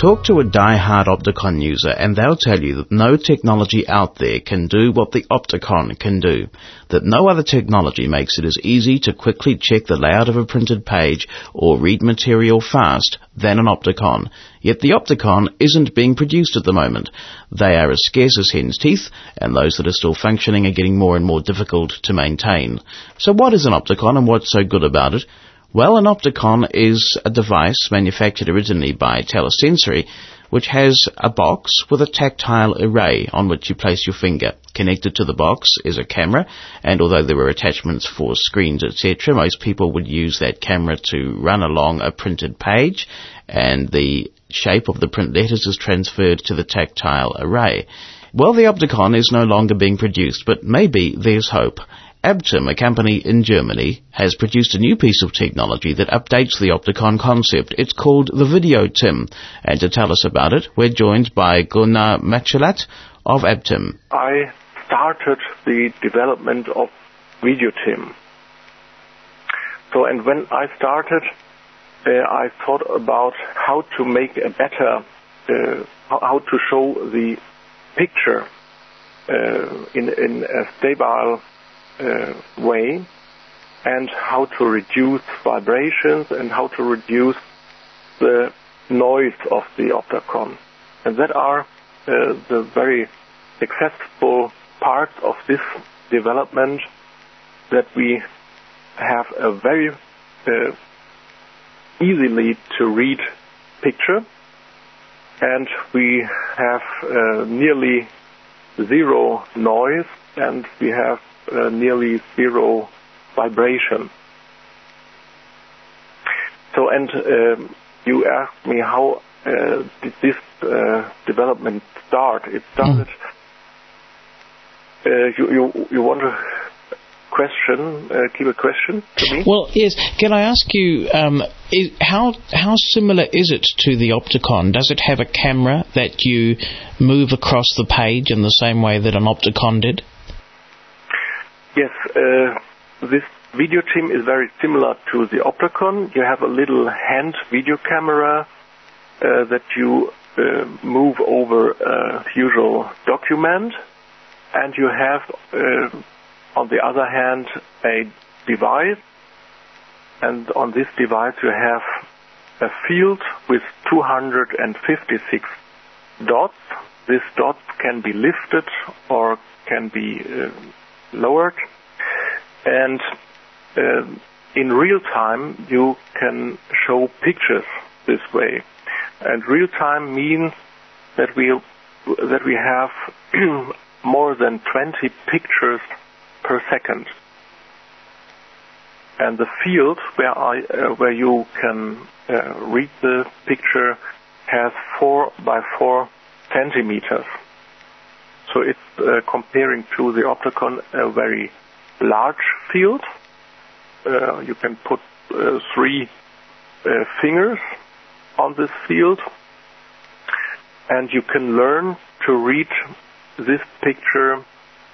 Talk to a die-hard Opticon user and they'll tell you that no technology out there can do what the Opticon can do, that no other technology makes it as easy to quickly check the layout of a printed page or read material fast than an Opticon. Yet the Opticon isn't being produced at the moment. They are as scarce as hen's teeth, and those that are still functioning are getting more and more difficult to maintain. So what is an Opticon and what's so good about it? Well, an Opticon is a device manufactured originally by Telesensory, which has a box with a tactile array on which you place your finger. Connected to the box is a camera, and although there are attachments for screens, etc., most people would use that camera to run along a printed page, and the shape of the print letters is transferred to the tactile array. Well, the Opticon is no longer being produced, but maybe there's hope. Abtim, a company in Germany, has produced a new piece of technology that updates the Opticon concept. It's called the VideoTim. And to tell us about it, we're joined by Gunnar Machelat of Abtim. I started the development of VideoTim. So, and when I started, I thought about how to make a better, how to show the picture in a stable way, and how to reduce vibrations and how to reduce the noise of the Opticon. And that are the very successful parts of this development, that we have a very easily to read picture, and we have nearly zero noise, and we have nearly zero vibration. So, and you asked me how did this development start? It started. You want to keep a question to me? Well, yes. Can I ask you how similar is it to the Opticon? Does it have a camera that you move across the page in the same way that an Opticon did? Yes, this VideoTim is very similar to the Opticon. You have a little hand video camera that you move over a usual document, and you have, on the other hand, a device, and on this device you have a field with 256 dots. These dots can be lifted or can be lowered, and in real time you can show pictures this way. And real time means that we have more than 20 pictures per second, and the field where you can read the picture has 4 by 4 centimeters. So it's comparing to the Opticon a very large field. You can put 3 fingers on this field, and you can learn to read this picture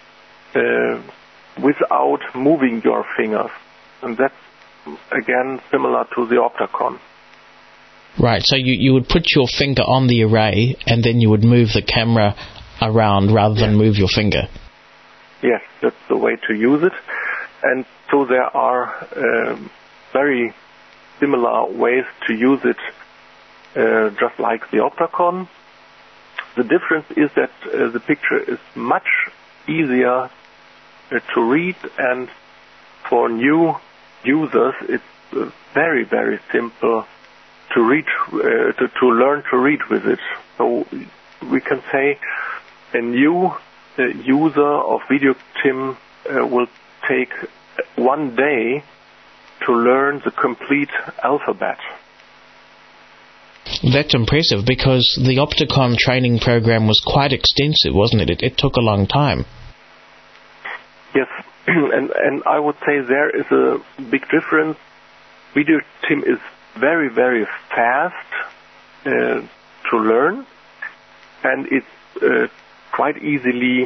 without moving your fingers. And that's, again, similar to the Opticon. Right, so you would put your finger on the array, and then you would move the camera around rather than move your finger. Yes, that's the way to use it. And so there are very similar ways to use it, just like the Opticon. The difference is that the picture is much easier to read, and for new users it's very, very simple to read, to learn to read with it. So we can say a new user of VideoTim will take 1 day to learn the complete alphabet. That's impressive, because the Opticon training program was quite extensive, wasn't it? It took a long time. Yes, and I would say there is a big difference. VideoTim is very, very fast to learn, and it's quite easily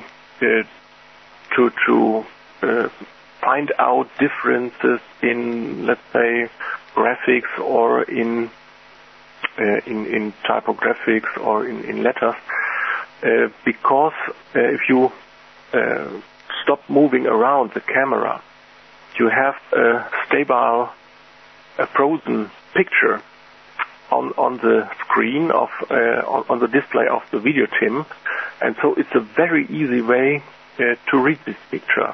to find out differences in, let's say, graphics or in in typographics or in letters, because if you stop moving around the camera, you have a stable, frozen picture on the screen on the display of the video TIM, and so it's a very easy way to read this picture.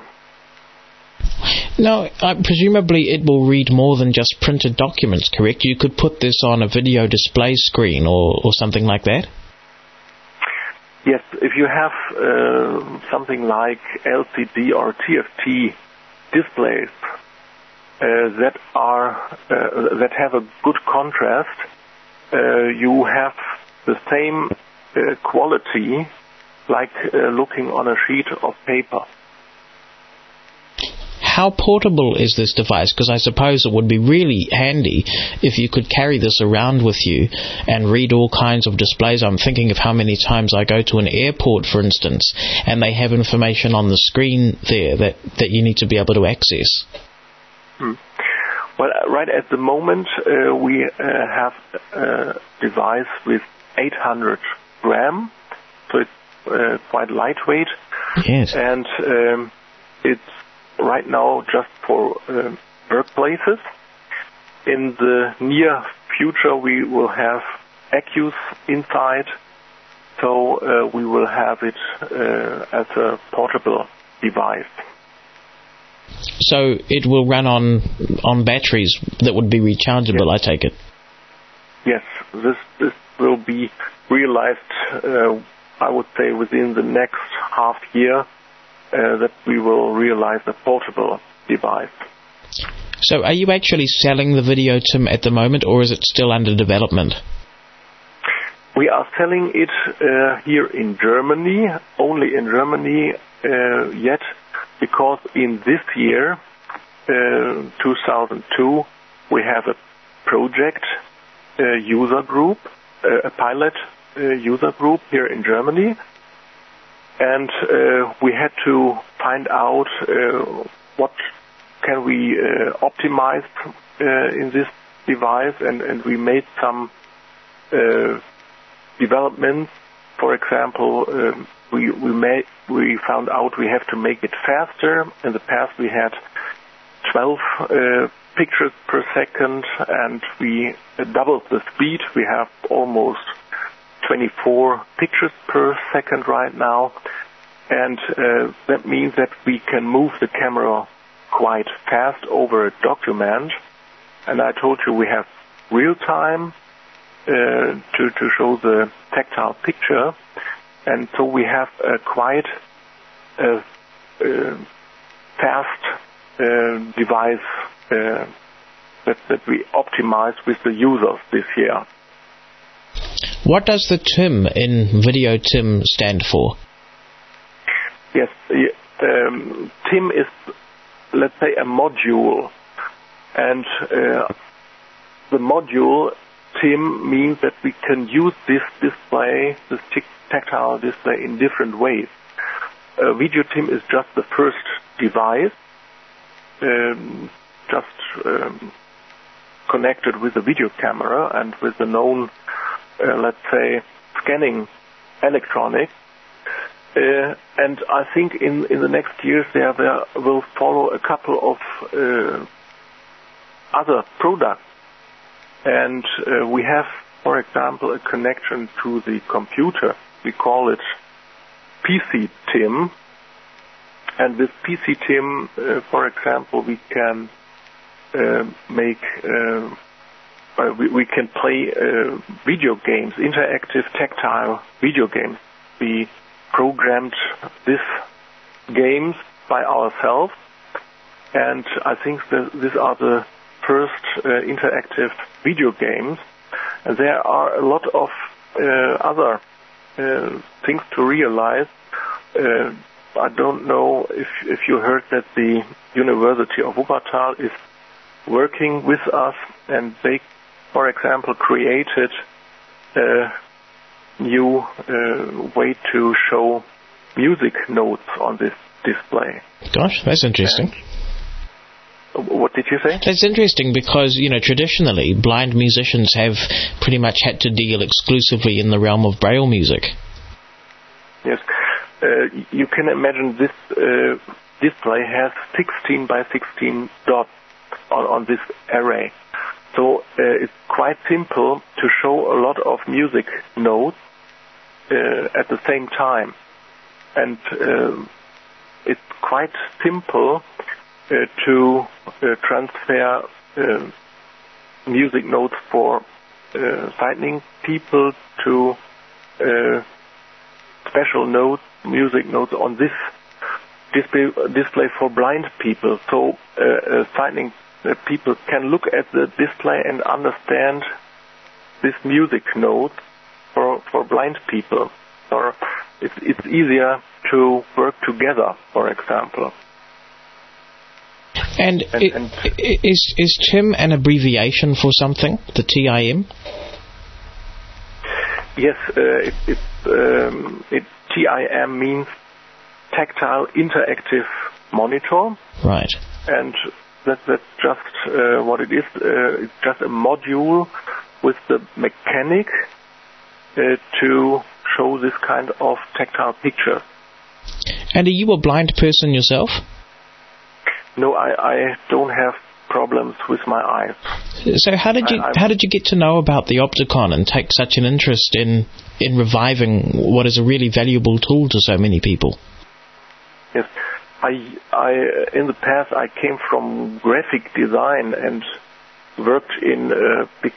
Now, presumably it will read more than just printed documents, correct? You could put this on a video display screen or something like that? Yes, if you have something like LCD or TFT displays that have a good contrast, you have the same quality like looking on a sheet of paper. How portable is this device? Because I suppose it would be really handy if you could carry this around with you and read all kinds of displays. I'm thinking of how many times I go to an airport, for instance, and they have information on the screen there that you need to be able to access. Well, right at the moment, we have a device with 800 gram, so it's quite lightweight. Yes. And it's right now just for workplaces. In the near future, we will have accus inside, so we will have it as a portable device. So it will run on batteries that would be rechargeable, yes. I take it? Yes, this will be realized, I would say, within the next half year, that we will realize a portable device. So are you actually selling the video TIM at the moment, or is it still under development? We are selling it here in Germany, only in Germany yet, because in this year, 2002, we have a project user group, a pilot user group here in Germany, and we had to find out what can we optimize in this device, and we made some developments. For example, we found out we have to make it faster. In the past, we had 12 pictures per second, and we doubled the speed. We have almost 24 pictures per second right now, and that means that we can move the camera quite fast over a document. And I told you we have real time to show the tactile picture, and so we have a quite fast device that we optimize with the users this year. What does the TIM in video TIM stand for? Yes, TIM is, let's say, a module, and the module TIM means that we can use this display, this tactile display, in different ways. Video TIM is just the first device, connected with the video camera and with the known, let's say, scanning electronics. And I think in the next years there will follow a couple of other products. And we have, for example, a connection to the computer. We call it PC TIM. And with PC TIM, for example, we can we can play video games, interactive tactile video games. We programmed these games by ourselves, and I think that these are the first interactive video games. And there are a lot of other things to realize. I don't know if you heard that the University of Wuppertal is working with us, and they, for example, created a new way to show music notes on this display. Gosh, that's interesting. What did you say? That's interesting because, traditionally, blind musicians have pretty much had to deal exclusively in the realm of Braille music. Yes. You can imagine this display has 16 by 16 dots on this array. So it's quite simple to show a lot of music notes at the same time. And it's quite simple to transfer music notes for sighting people to special notes, music notes on this display for blind people. So sighting people can look at the display and understand this music note for blind people. Or it's easier to work together, for example. And is TIM an abbreviation for something, the TIM? Yes, TIM means Tactile Interactive Monitor. Right. And that's just what it is. It's just a module with the mechanic to show this kind of tactile picture. And are you a blind person yourself? No, I don't have problems with my eyes. So how did you get to know about the Opticon and take such an interest in reviving what is a really valuable tool to so many people? Yes, I in the past I came from graphic design and worked in a big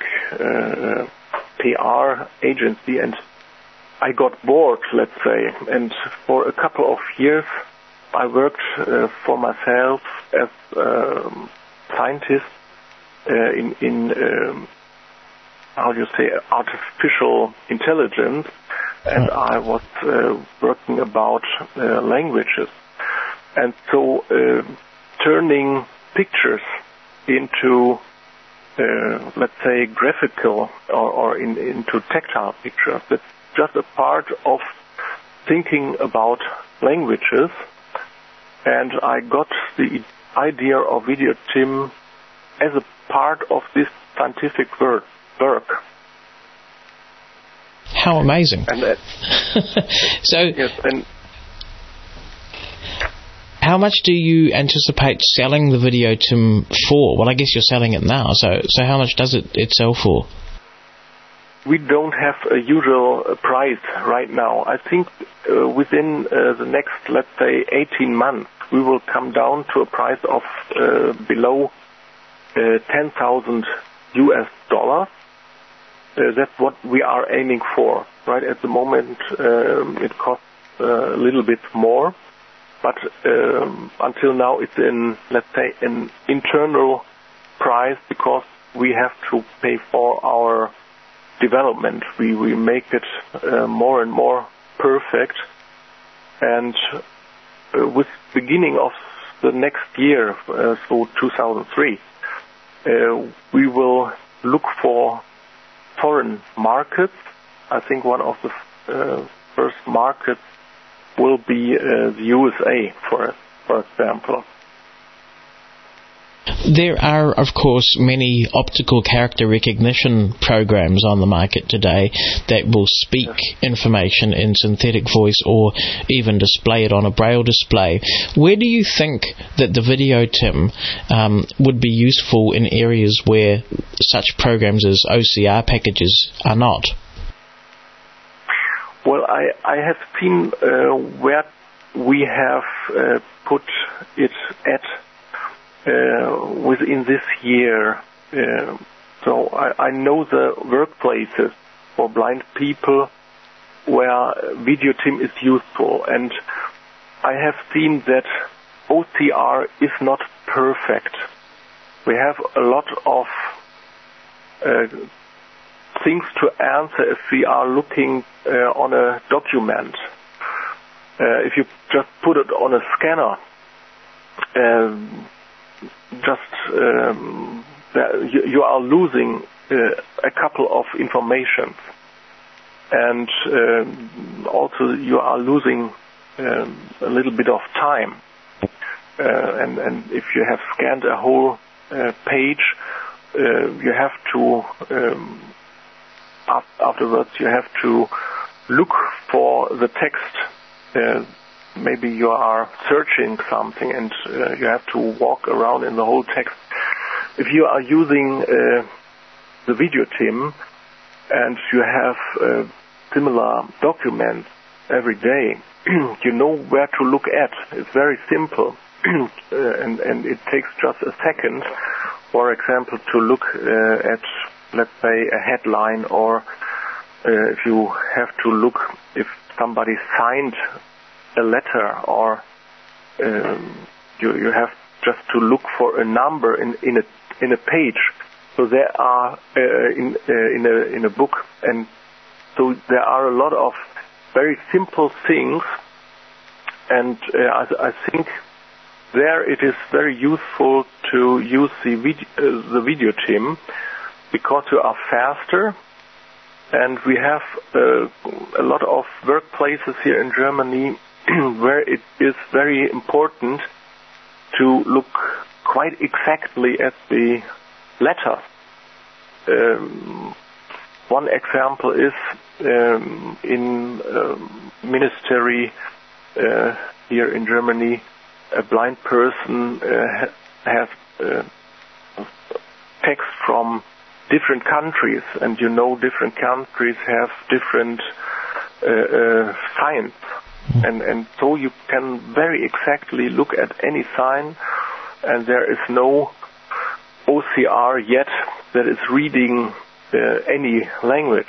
PR agency, and I got bored, let's say, and for a couple of years I worked for myself as a scientist in how do you say, artificial intelligence, and I was working about languages. And so turning pictures into, let's say, graphical or into tactile pictures, that's just a part of thinking about languages. And I got the idea of Video TIM as a part of this scientific work. How amazing. And so, yes, and how much do you anticipate selling the Video TIM for? Well, I guess you're selling it now, so how much does it sell for? We don't have a usual price right now. I think within the next, let's say, 18 months, we will come down to a price of below $10,000 US. That's what we are aiming for. Right at the moment, it costs a little bit more, but until now, it's let's say, an internal price because we have to pay for our development. We make it more and more perfect, and with beginning of the next year, so 2003, we will look for foreign markets. I think one of the first markets will be the USA, for example. There are, of course, many optical character recognition programs on the market today that will speak information in synthetic voice or even display it on a Braille display. Where do you think that the Video TIM would be useful in areas where such programs as OCR packages are not? Well, I have seen where we have put it at within this year. So I know the workplaces for blind people where Video TIM is useful, and I have seen that OCR is not perfect. We have a lot of things to answer if we are looking on a document. If you just put it on a scanner, you are losing a couple of information, and also you are losing a little bit of time. and if you have scanned a whole page, you have to afterwards you have to look for the text. Maybe you are searching something and you have to walk around in the whole text. If you are using the video team and you have similar documents every day, you know where to look at. It's very simple, and it takes just a second, for example, to look at, let's say, a headline, or if you have to look if somebody signed a letter, or you have just to look for a number in a page. So there are in a book, and so there are a lot of very simple things, and I think there it is very useful to use the video team, because you are faster, and we have a lot of workplaces here in Germany where it is very important to look quite exactly at the letters. One example is in ministry here in Germany, a blind person has text from different countries, and you know different countries have different signs, and so you can very exactly look at any sign, and there is no OCR yet that is reading any language.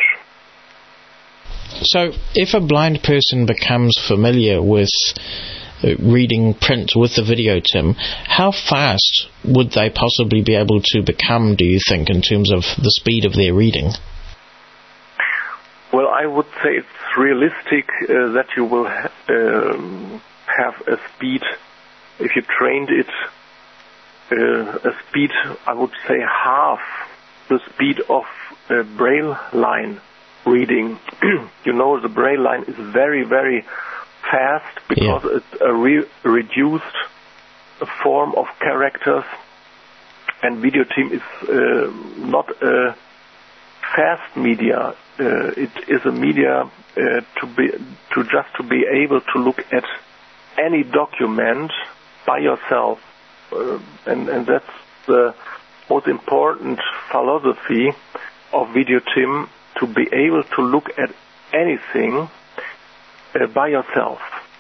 So if a blind person becomes familiar with reading print with the video, Tim, how fast would they possibly be able to become, do you think, in terms of the speed of their reading? Well, I would say it's realistic that you will have a speed, if you trained it, a speed, I would say half the speed of Braille line reading. You know, the Braille line is very, very fast because it's a reduced form of characters, and video team is not a fast media. It is a media to be able to look at any document by yourself, and that's the most important philosophy of video team, to be able to look at anything by yourself.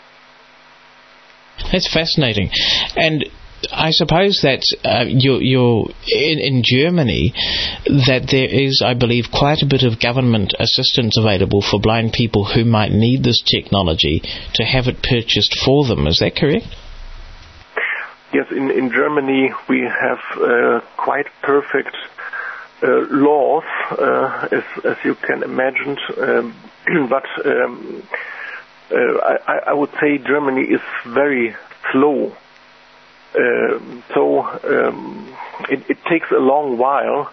That's fascinating. And I suppose that you're in Germany, that there is, I believe, quite a bit of government assistance available for blind people who might need this technology to have it purchased for them. Is that correct? Yes, in Germany we have quite perfect laws, as you can imagine, but I would say Germany is very slow. So it takes a long while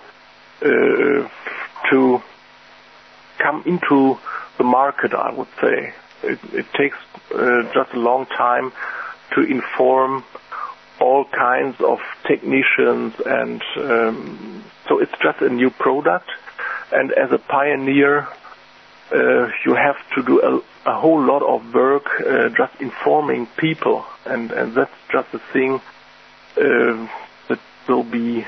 to come into the market, I would say. It takes just a long time to inform all kinds of technicians, and so it's just a new product, and as a pioneer you have to do a whole lot of work just informing people, and that's just a thing that will be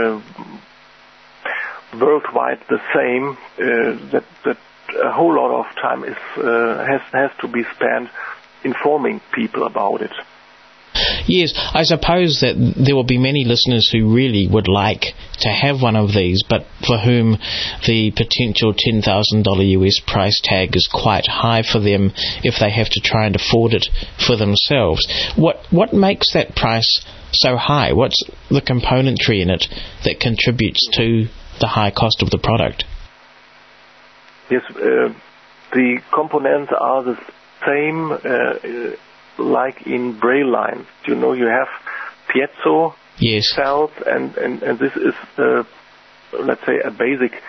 worldwide the same, that a whole lot of time has to be spent informing people about it. Yes, I suppose that there will be many listeners who really would like to have one of these, but for whom the potential $10,000 US price tag is quite high for them if they have to try and afford it for themselves. What makes that price so high? What's the componentry in it that contributes to the high cost of the product? Yes, the components are the same like in Braille lines. You know, you have piezo cells, and this is, let's say, a basic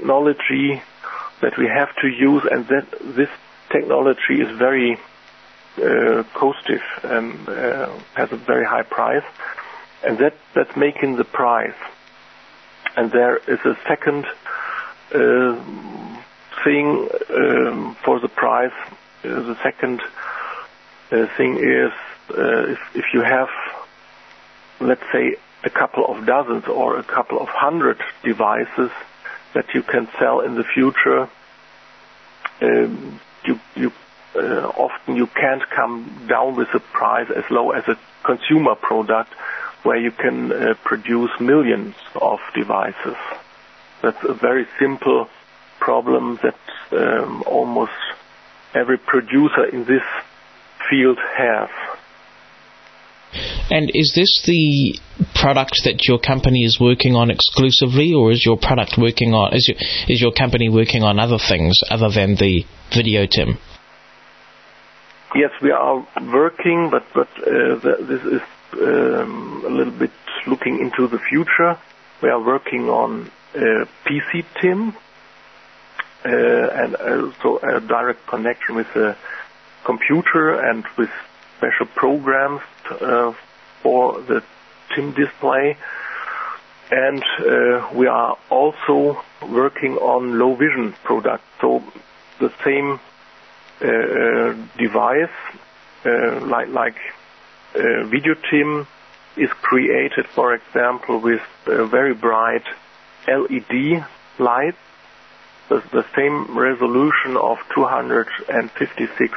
technology that we have to use, and that this technology is very costive and has a very high price, and that's making the price. And there is a second thing for the price. The second thing is if you have, let's say, a couple of dozens or a couple of hundred devices that you can sell in the future, often you can't come down with a price as low as a consumer product where you can produce millions of devices. That's a very simple problem that almost every producer in this field has. And is this the product that your company is working on exclusively, or is your product working on is your company working on other things other than the Video Tim? Yes, we are working, but this is a little bit looking into the future. We are working on PC Tim and also a direct connection with the computer and with special programs for the TIM display. And we are also working on low vision products. So the same device, like Video Tim, is created, for example, with very bright LED lights, the same resolution of 256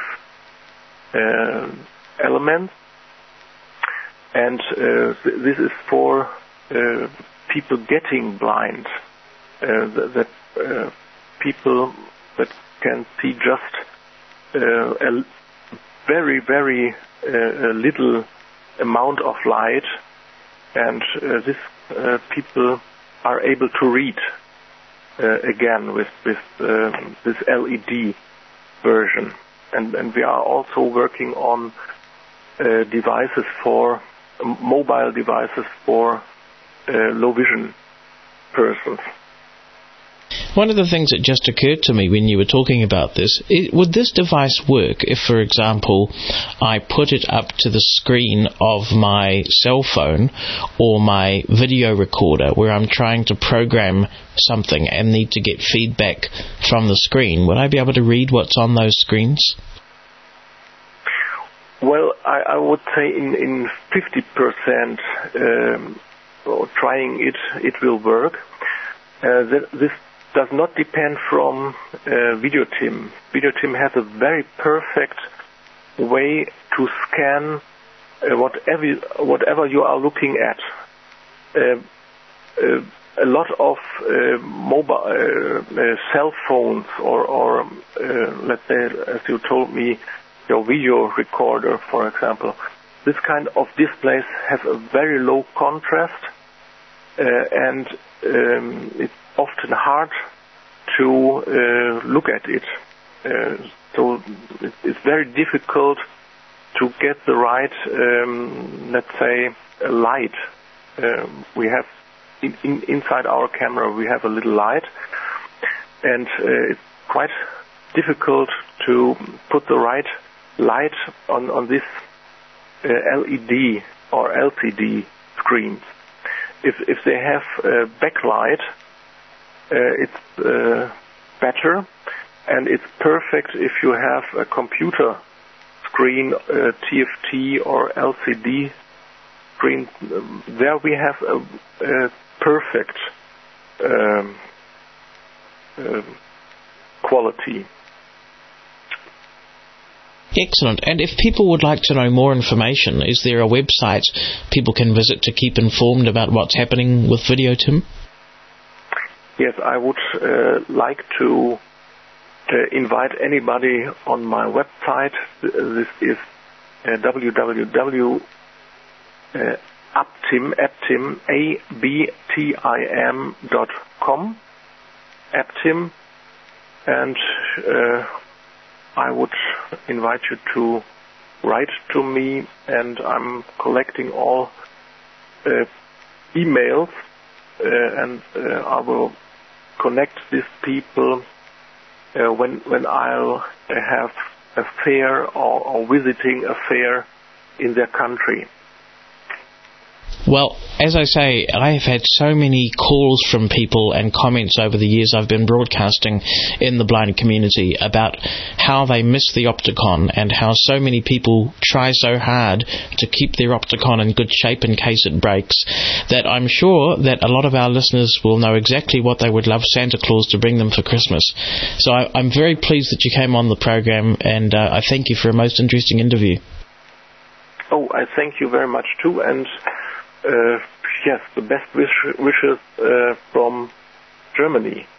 elements. And this is for people getting blind, that people that can see just a very, very little amount of light, and these people are able to read again with this LED version. And we are also working on devices for mobile devices for low vision persons. One of the things that just occurred to me when you were talking about this, would this device work if, for example, I put it up to the screen of my cell phone or my video recorder where I'm trying to program something and need to get feedback from the screen? Would I be able to read what's on those screens? Well, I would say in 50% trying it will work. This does not depend from Video Tim. Video Tim has a very perfect way to scan whatever you are looking at. A lot of mobile cell phones or let's say, as you told me, your video recorder, for example, this kind of displays have a very low contrast, and it's often hard to look at it. So it's very difficult to get the right, let's say, light. We have inside our camera we have a little light, and it's quite difficult to put the right light on this LED or LCD screens. If they have backlight, it's better, and it's perfect if you have a computer screen, TFT or LCD screen. There we have a perfect quality. Excellent. And if people would like to know more information, is there a website people can visit to keep informed about what's happening with Video Tim? Yes, I would like to invite anybody on my website. This is www.aptim.com, aptim, and I would invite you to write to me, and I'm collecting all emails, and I will connect these people when I'll have a fair or visiting a fair in their country. Well, as I say, I've had so many calls from people and comments over the years I've been broadcasting in the blind community about how they miss the Opticon and how so many people try so hard to keep their Opticon in good shape in case it breaks, that I'm sure that a lot of our listeners will know exactly what they would love Santa Claus to bring them for Christmas. So I'm very pleased that you came on the program, and I thank you for a most interesting interview. Oh, I thank you very much too, and yes, the best wishes from Germany.